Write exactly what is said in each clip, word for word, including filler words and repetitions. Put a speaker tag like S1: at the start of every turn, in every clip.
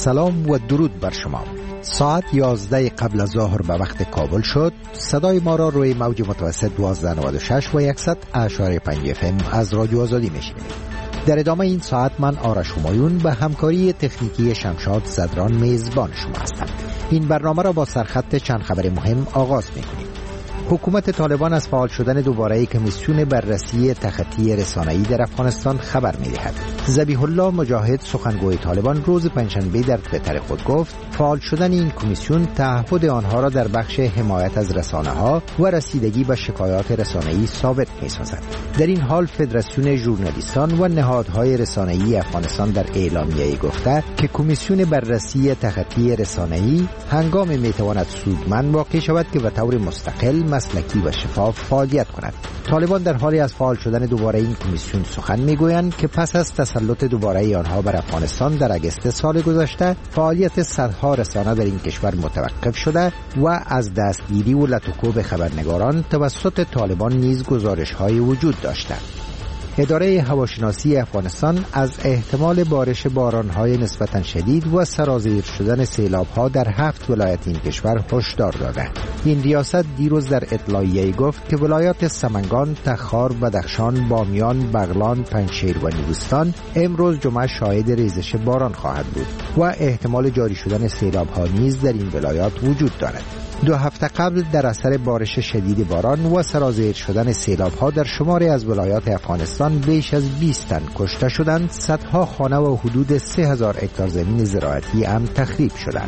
S1: سلام و درود بر شما. ساعت یازده قبل از ظهر به وقت کابل شد. صدای ما را روی موج متوسط دوازده نود و شش و صد اشاری پنج اف ام از رادیو آزادی میشنوید. در ادامه این ساعت من آرش همایون به همکاری تکنیکی شمشاد صدران میزبان شما هستم. این برنامه را با سرخط چند خبر مهم آغاز میکنیم. حکومت طالبان از فعال شدن دوباره کمیسیون بررسی تخطی رسانه‌ای در افغانستان خبر می‌دهد. ذبیح الله مجاهد سخنگوی طالبان روز پنجشنبه در توییتر خود گفت فعال شدن این کمیسیون تعهد آنها را در بخش حمایت از رسانه‌ها و رسیدگی به شکایات رسانه‌ای ثابت می‌سازد. در این حال فدراسیون ژورنالیستان و نهادهای رسانه‌ای افغانستان در اعلامیه‌ای گفته که کمیسیون بررسی تخطی رسانه‌ای هنگامی می‌تواند سودمند واقع شود که به طور مستقل مسلکی و شفاف فعالیت کند. طالبان در حالی از فعال شدن دوباره این کمیسیون سخن میگویند که پس از تسلط دوباره آنها بر افغانستان در اگست سال گذشته فعالیت صدها رسانه در این کشور متوقف شده و از دستگیری و لطوکوب خبرنگاران توسط طالبان نیز گزارش‌های وجود داشته. اداره هواشناسی افغانستان از احتمال بارش باران‌های نسبتاً شدید و سرازیر شدن سیلاب‌ها در هفت ولایت این کشور هشدار داده. این ریاست دیروز در اطلاعیه‌ای گفت که ولایات سمنگان، تخار، بدخشان، بامیان، بغلان، پنجشیر و نیمروز امروز جمعه شاهد ریزش باران خواهد بود و احتمال جاری شدن سیلاب‌ها نیز در این ولایات وجود دارد. دو هفته قبل در اثر بارش شدید باران و سرازیر شدن سیلاب‌ها در شماری از ولایات افغانستان بیش از بیست تن کشته شدند، صدها خانه و حدود سه هزار هکتار زمین زراعتی هم تخریب شدند.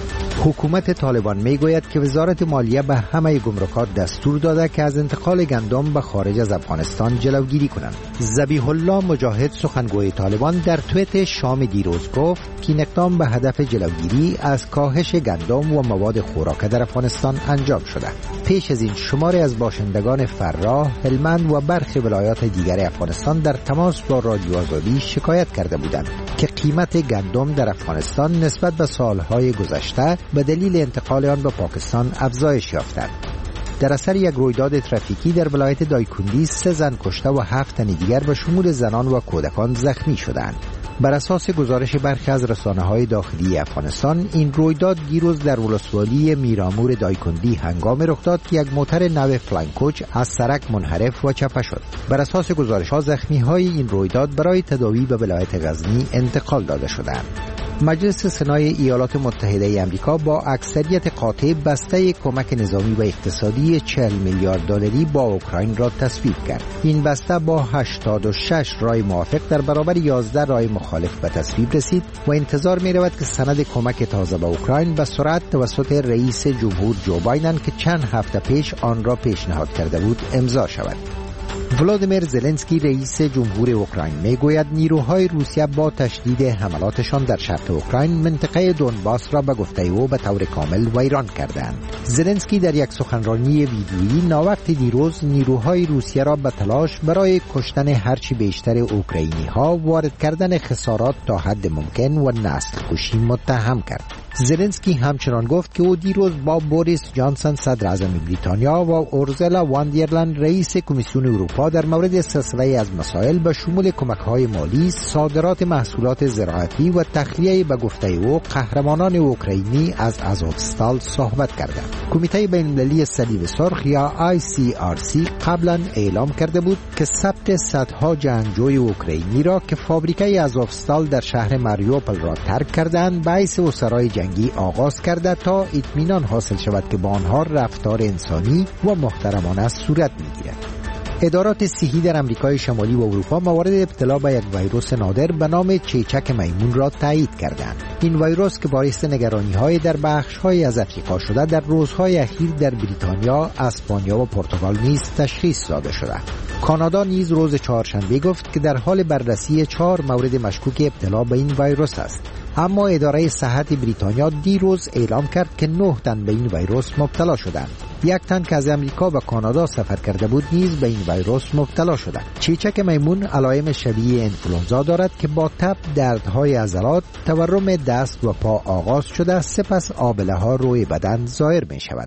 S1: حکومت طالبان میگوید که وزارت مالیه به همه گمرکات دستور داده که از انتقال گندم به خارج از افغانستان جلوگیری کنند. ذبیح الله مجاهد سخنگوی طالبان در توییت شام دیروز گفت که این اقدام به هدف جلوگیری از کاهش گندم و مواد خوراک در افغانستان انجام شده. پیش از این شماری از باشندگان فراه، هلمند و برخی ولایات دیگر افغانستان در تماس با رادیو آزادی شکایت کرده بودند که قیمت گندم در افغانستان نسبت به سالهای گذشته به دلیل انتقال آن به پاکستان افزایش یافتند. در اثر یک رویداد ترافیکی در ولایت دایکندی سه زن کشته و هفت تن دیگر به شمول زنان و کودکان زخمی شدند. بر اساس گزارش برخی از رسانه‌های داخلی افغانستان این رویداد دیروز در ولسوالی میرامور دایکندی هنگام رخ داد که یک موتر نو فلانکوچ از سرک منحرف و چپه شد. بر اساس گزارش‌ها زخمی‌های این رویداد برای تداوی به ولایت غزنی انتقال داده شدند. مجلس سنای ایالات متحده آمریکا با اکثریت قاطع بسته کمک نظامی و اقتصادی چهل میلیارد دلاری با اوکراین را تصویب کرد. این بسته با هشتاد و شش رای موافق در برابر یازده رای مخالف به تصویب رسید و انتظار می رود که سند کمک تازه به اوکراین به سرعت توسط رئیس جمهور جو بایدن که چند هفته پیش آن را پیشنهاد کرده بود امضا شود. ولادیمیر زلنسکی رئیس جمهور اوکراین میگوید نیروهای روسیه با تشدید حملاتشان در شرق اوکراین منطقه دونباس را به گفته او به طور کامل ویران کردند. زلنسکی در یک سخنرانی ویدیویی ناوقت دیروز نیروهای روسیه را به تلاش برای کشتن هرچی بیشتر اوکراینی ها وارد کردن خسارات تا حد ممکن و نسل کشی متهم کرد. زلنسکی همچنان گفت که او دیروز با بوریس جانسون صدر اعظم بریتانیا و اورزولا واندرلند رئیس کمیسیون اروپا در مورد سلسله از مسائل به شمول کمک‌های مالی، صادرات محصولات زراعتی و تخلیه به گفته او قهرمانان اوکراینی از آزوفستال صحبت کردند. کمیته بین‌المللی صلیب سرخ یا آی سی آر سی قبلا اعلام کرده بود که ثبت صدها جنگجوی اوکراینی را که فابریکه آزوفستال در شهر ماریوپل را ترک کردند باعث اسرای جنگی آغاز کرده تا اطمینان حاصل شود که با آنها رفتار انسانی و محترمانه صورت می‌گیرد. ادارات صحی در امریکای شمالی و اروپا موارد ابتلا به یک ویروس نادر به نام چیچک میمون را تایید کردند. این ویروس که باعث نگرانی‌های در بخش‌های از افریقا شده در روزهای اخیر در بریتانیا، اسپانیا و پرتغال نیز تشخیص داده شده. کانادا نیز روز چهارشنبه گفت که در حال بررسی چهار مورد مشکوک ابتلا به این ویروس است. اما اداره صحت بریتانیا دیروز اعلام کرد که نه تن به این ویروس مبتلا شدند. یک تن که از امریکا به کانادا سفر کرده بود نیز به این ویروس مبتلا شده. چیچک میمون علائم شبیه انفلوانزا دارد که با تب، دردهای عضلات، تورم دست و پا آغاز شده، سپس آبله ها روی بدن ظاهر می شود.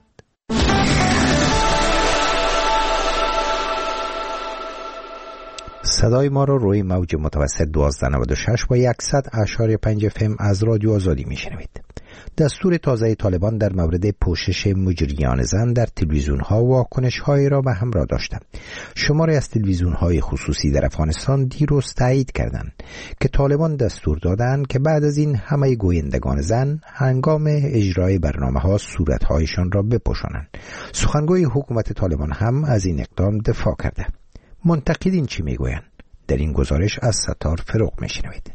S1: صدای ما را روی موج متوسط دوازده نود و شش و صد اشاری پنج اف ام از رادیو آزادی میشنوید. دستور تازه طالبان در مورد پوشش مجریان زن در تلویزیون ها واکنش هایی را به همراه داشتند. شماری از تلویزیون های خصوصی در افغانستان دیروز تایید کردند که طالبان دستور دادند که بعد از این همه گویندگان زن هنگام اجرای برنامه ها صورت هایشان را بپوشانند. سخنگوی حکومت طالبان هم از این اقدام دفاع کرده. منتقدین چی میگویند؟ در این گزارش از ستار فروغ میشنوید.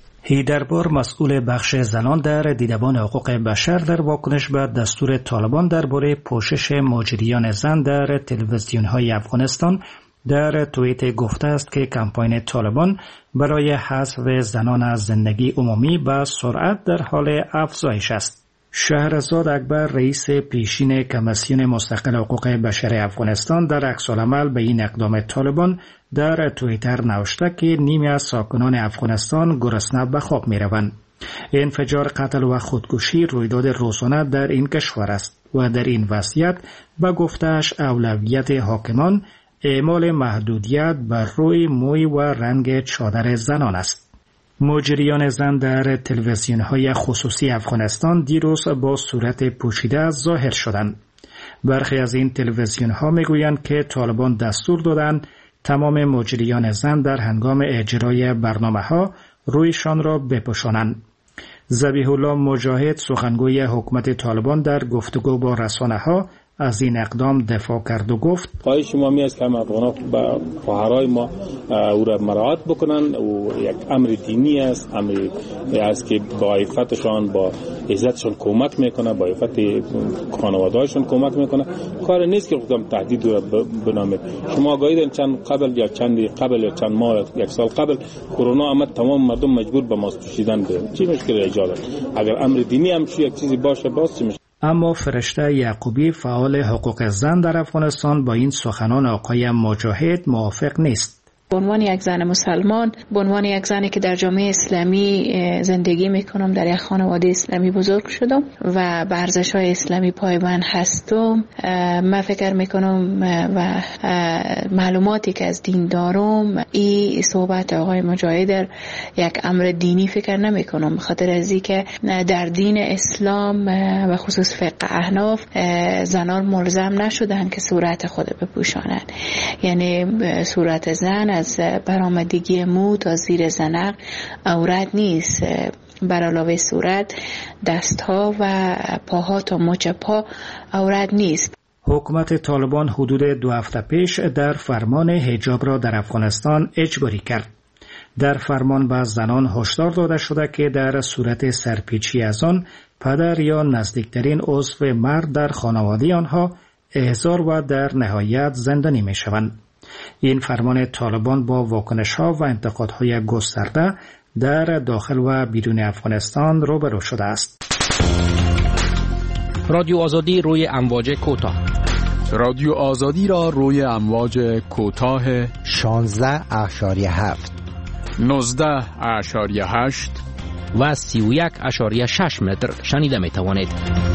S2: هیدربار مسئول بخش زنان در دیدبان حقوق بشر در واکنش به دستور طالبان درباره پوشش مجریان زن در تلویزیون‌های افغانستان در توییت گفته است که کمپاین طالبان برای حذف زنان از زندگی عمومی به سرعت در حال افزایش است. شهرزاد اکبر رئیس پیشین کمیسیون مستقل حقوق بشر افغانستان در عکس‌العمل به این اقدام طالبان در توییتر نوشته که نیمی از ساکنان افغانستان گرسنه به خواب می‌روند. انفجار، قتل و خودکشی رویداد روزانه در این کشور است و در این وضعیت به گفته‌اش اولویت حاکمان اعمال محدودیت بر روی موی و رنگ چادر زنان است. مجریان زن در تلویزیون‌های خصوصی افغانستان دیروز با صورت پوشیده ظاهر شدند. برخی از این تلویزیون‌ها میگویند که طالبان دستور دادند تمام مجریان زن در هنگام اجرای برنامه‌ها رویشان را بپوشانند. ذبیح الله مجاهد سخنگوی حکومت طالبان در گفتگو با رسانه‌ها از این اقدام دفاع کرد و گفت:
S3: خواهش ما می است که همه افغان‌ها با خواهرای ما او را مراعات بکنن و یک امر دینی است، امری است که با عفتشان با عزتشان کمک میکنه، با عفت خانواده‌هاشون کمک میکنه. کار نیست که خودم تهدید را بنامید. شما آگاهید چند قبل یا چند قبل یا چند ماه یک سال قبل کرونا آمد، تمام مردم مجبور به ماسک پوشیدن بودند. چی مشکل ایجاد است؟ اگر امر دینی هم یک چیزی باشه باز چی مشکل؟
S2: اما فرشته یعقوبی فعال حقوق زن در افغانستان با این سخنان آقای مجاهد موافق نیست.
S4: به عنوان یک زن مسلمان، به عنوان یک زنی که در جامعه اسلامی زندگی میکنم، در یک خانواده اسلامی بزرگ شدم و به ارزش‌های اسلامی پایبند هستم، من فکر میکنم و معلوماتی که از دین دارم، این صحبت آقای مجاهد یک امر دینی فکر نمیکنم، به خاطر از اینکه در دین اسلام و خصوص فقه احناف زنان ملزم نشدن که صورت خود بپوشانند. یعنی صورت زن از برآمدگی مو تا زیر زنق عورت نیست. بر علاوه صورت، دستها و پاها تا مچ پا عورت نیست.
S2: حکومت طالبان حدود دو هفته پیش در فرمان حجاب را در افغانستان اجباری کرد. در فرمان به زنان هشدار داده شده که در صورت سرپیچی از آن پدر یا نزدیکترین عضو مرد در خانواده آنها احضار و در نهایت زندانی می شوند. این فرمان طالبان با واکنش‌ها و انتقادهای گسترده در داخل و بیرون افغانستان روبرو شده است.
S5: رادیو آزادی روی امواج کوتاه.
S6: رادیو آزادی را روی امواج کوتاه
S1: شانزده اشاریه هفت،
S6: نوزده اشاریه هشت
S5: و سی و یک اشاریه شش متر شنیده می توانید.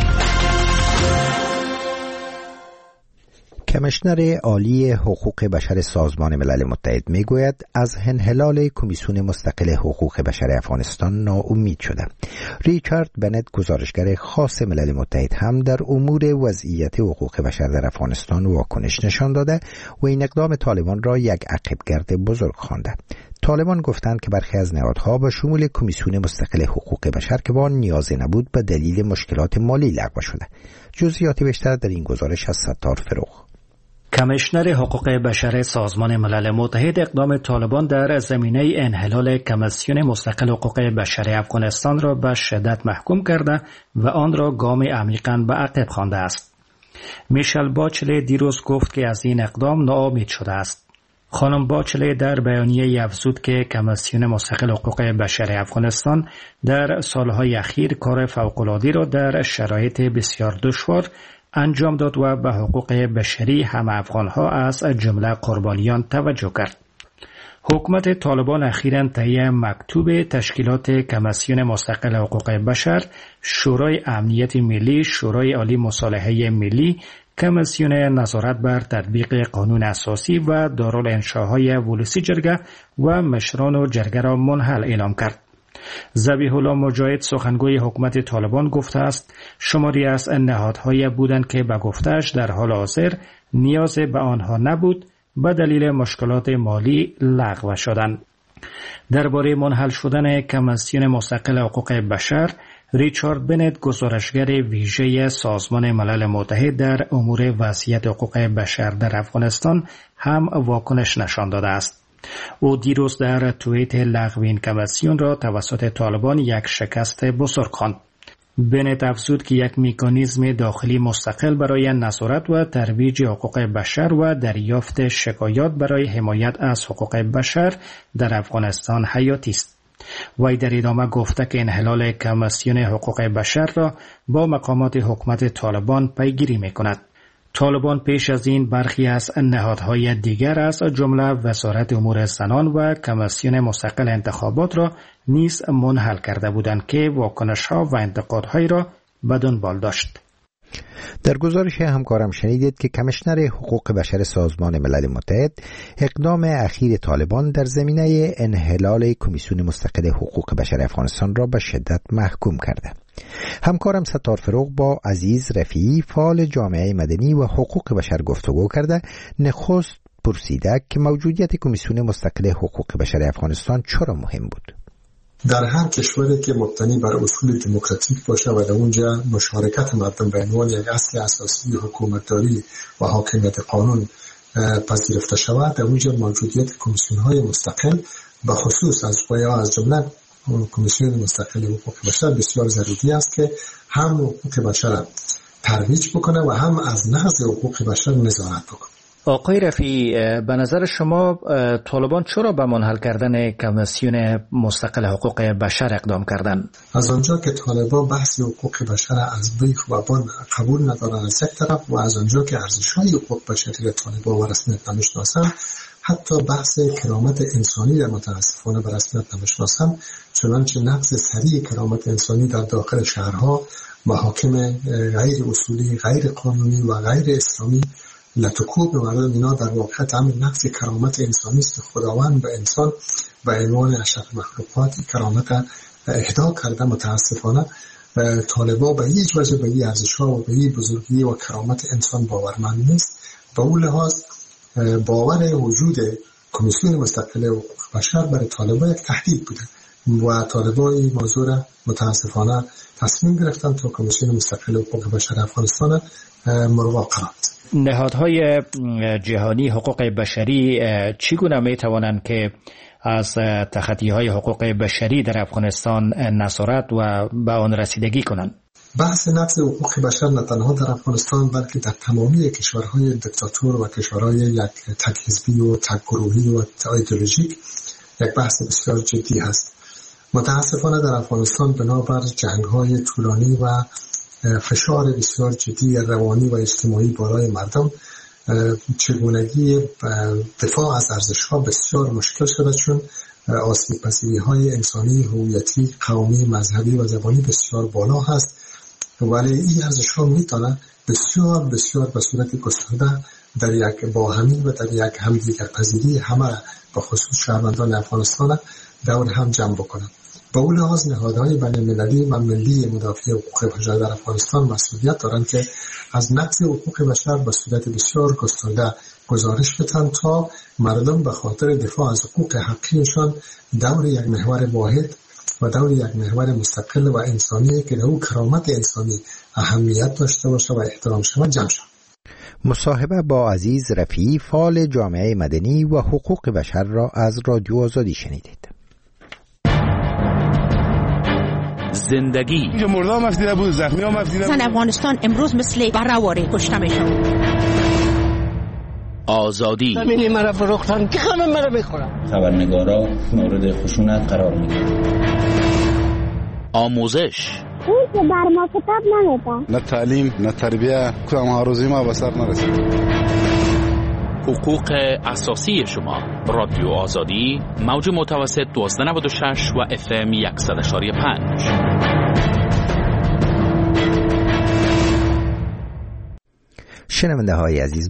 S1: کمیشنر عالی حقوق بشر سازمان ملل متحد میگوید از انحلال کمیسیون مستقل حقوق بشر افغانستان ناامید شده. ریچارد بنت، گزارشگر خاص ملل متحد، هم در امور وضعیت حقوق بشر در افغانستان واکنش نشان داده و این اقدام طالبان را یک عقبگرد بزرگ خوانده. طالبان گفتند که برخی از نهادها به شمول کمیسیون مستقل حقوق بشر که با آن نیازی نبود به دلیل مشکلات مالی لغو شده. جزئیات بیشتر در این گزارش از ستار فروغ.
S2: کمیشنر حقوق بشر سازمان ملل متحد اقدام طالبان در زمینه انحلال کمیسیون مستقل حقوق بشر افغانستان را به شدت محکوم کرده و آن را گام عمیقاً به عقب خوانده است. میشل باچله دیروز گفت که از این اقدام ناامید شده است. خانم باچله در بیانیه افزود که کمیسیون مستقل حقوق بشر افغانستان در سالهای اخیر کار فوق‌العاده‌ای را در شرایط بسیار دشوار انجام داد و به حقوق بشری همه افغانها از جمله قربانیان توجه کرد. حکومت طالبان اخیراً طی مکتوب تشکیلات کمیسیون مستقل حقوق بشر، شورای امنیت ملی، شورای عالی مصالحه ملی کمیسیون نظارت بر تطبیق قانون اساسی و دارالانشاهای ولسی جرگه و مشران و جرگه را منحل اعلام کرد. ذبیح الله مجاهد سخنگوی حکومت طالبان گفته است شماری از نهادهای بودند که به گفته‌اش در حال حاضر نیاز به آنها نبود به دلیل مشکلات مالی لغو شدند. درباره منحل شدن کمیسیون مستقل حقوق بشر، ریچارد بنت گزارشگر ویژه سازمان ملل متحد در امور وضعیت حقوق بشر در افغانستان هم واکنش نشان داده است. او دیروز در توییت لغو این کمیسیون را توسط طالبان یک شکست بزرگ خواند. بنت افزود که یک مکانیزم داخلی مستقل برای نظارت و ترویج حقوق بشر و دریافت شکایات برای حمایت از حقوق بشر در افغانستان حیاتی است. وی در ادامه گفته که انحلال کمیسیون حقوق بشر را با مقامات حکومت طالبان پیگیری می‌کند. طالبان پیش از این برخی از نهادهای دیگر از جمله وزارت امور زنان و کمیسیون مستقل انتخابات را نیز منحل کرده بودند که واکنش‌ها و انتقادهایی را به دنبال داشت.
S1: در گزارش همکارم شنیدید که کمیشنر حقوق بشر سازمان ملل متحد اقدام اخیر طالبان در زمینه انحلال کمیسیون مستقل حقوق بشر افغانستان را به شدت محکوم کرده. همکارم ستار فروغ با عزیز رفیعی فعال جامعه مدنی و حقوق بشر گفتگو کرده. نخست پرسیده که موجودیت کمیسیون مستقل حقوق بشر افغانستان چرا مهم بود؟
S7: در هر کشوری که مبتنی بر اصول دموکراتیک باشه و در اونجا مشارکت مردم به عنوان یک اصل اساسی حکومتداری و حاکمیت قانون پذیرفته شود، در اونجا موجودیت کمیسیون‌های مستقل به خصوص از پایا از جمله کمیسیون مستقل حقوق بشر بسیار ضروری است که هم حقوق بشر ترویج بکنه و هم از نقض حقوق بشر نظارت بکنه.
S2: آقای رفیعی، به نظر شما طالبان چرا به منحل کردن کمیسیون مستقل حقوق بشر اقدام کردند؟
S7: از آنجا که طالبان بحث حقوق بشر از بیخ و بان قبول ندارند از یک طرف و از آنجا که ارزش‌های حقوق بشری طالبان و رسمیت نمی‌شناسند، حتی بحث کرامت انسانی در متاسفانه به رسمیت نمی‌شناسند، چنانچه نقض سریع کرامت انسانی در داخل شهرها محاکم غیر اصولی، غیر قانونی و غیر اسلامی لطکوب مردم اینا در واقع همین نقض کرامت انسانی است. خداوند به انسان به عنوان اشرف مخلوقات کرامت اهدا کرده. متاسفانه طالبان به هیچ وجه به این ارزش‌ها و به این بزرگی و کرامت انسان باورمند نیست. به اون لحاظ باور وجود کمیسیون مستقل حقوق بشر برای طالبان یک تهدید بوده و طالبان این موضوع را متاسفانه تصمیم گرفتن تا کمیسیون مستقل حقوق بشر افغانستان ملغا قرار دهند.
S2: نهادهای جهانی حقوق بشری چگونه می توانند که از تخطی‌های حقوق بشری در افغانستان نظارت و به آن رسیدگی کنند؟
S7: بحث نقض حقوق بشر نه تنها در افغانستان بلکه در تمامی کشورهای دیکتاتور و کشورهای یک تک حزبی و تک گروهی و ایدئولوژیک یک بحث بسیار جدی است. متاسفانه در افغانستان بنابر جنگ‌های طولانی و فشار بسیار جدی روانی و اجتماعی بالای مردم چگونگی دفاع از ارزش‌ها بسیار مشکل شده، چون آسیب پذیری‌های انسانی، هویتی، قومی، مذهبی و زبانی بسیار بالا هست. ولی این ارزش‌ها میتونه بسیار بسیار به صورت گسترده در یک باهمی و در یک همدیگر پذیری همه به خصوص شهروندان افغانستان دور هم جمع بکنند. با اون لحاظ نهادهای بین‌المللی و ملی مدافع حقوق بشر در افغانستان مسئولیت دارند که از نقض حقوق بشر به صورت بسیار گسترده گزارش بدن تا مردم به خاطر دفاع از حقوق حقیقیشان دور یک محور واحد و دور یک محور مستقل و انسانی که در او کرامت انسانی اهمیت داشته باشه و احترام شود جمع شود.
S1: مصاحبه با عزیز رفیعی فعال جامعه مدنی و حقوق بشر را از رادیو آزادی شنیدید.
S5: زندگی
S8: اینجا مردا هم افدیده بود، زخمی هم افدیده بود.
S9: زن افغانستان امروز مثل برهواره کشته میشن.
S5: آزادی
S10: زمینی مرا فروختن که همه مرا میخورن.
S11: خبرنگارا مورد خشونت قرار میگیرن.
S5: آموزش
S12: اون که بر ما کتاب نمیدن.
S8: نه تعلیم نه تربیه، کدام هروزی ما به سر نرسید.
S5: حقوق اساسی شما. رادیو آزادی موج متوسط دوازده نود و شش و اف ام صد و پنج.
S1: شنونده های عزیز،